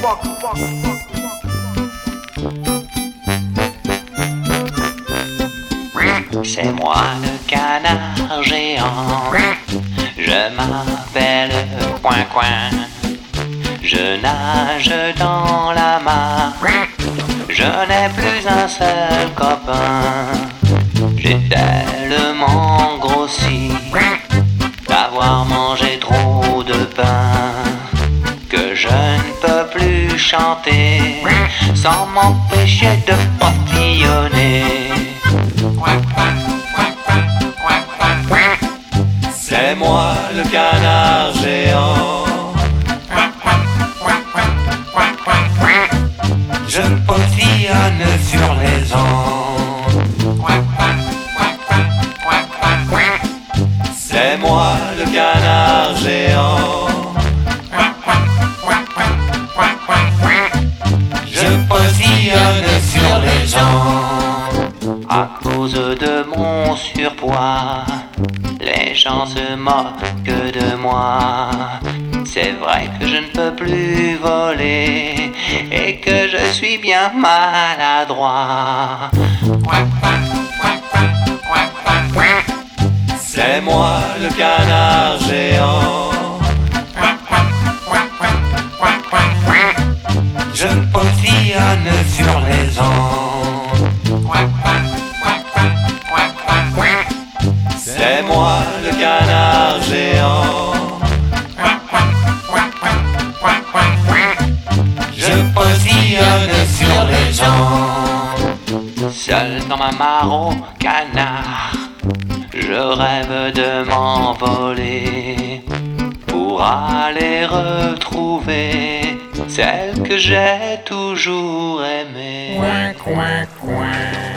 C'est moi le canard géant, je m'appelle Coin-Coin. Je nage dans la mare, je n'ai plus un seul copain. J'ai tellement grossi d'avoir mangé trop de pain que je ne peux plus chanter sans m'empêcher de portillonner. C'est moi le canard géant, je portillonne sur les ondes. C'est moi le canard géant, je portillonne sur les ondes. À cause de mon surpoids, les gens se moquent de moi. C'est vrai que je ne peux plus voler et que je suis bien maladroit. C'est moi le canard géant, je portillonne sur les ondes. C'est moi le canard géant, je portillonne sur les ondes. Seul dans ma mare au canard, je rêve de m'envoler pour aller retrouver celle que j'ai toujours aimée. Coin, coin, coin.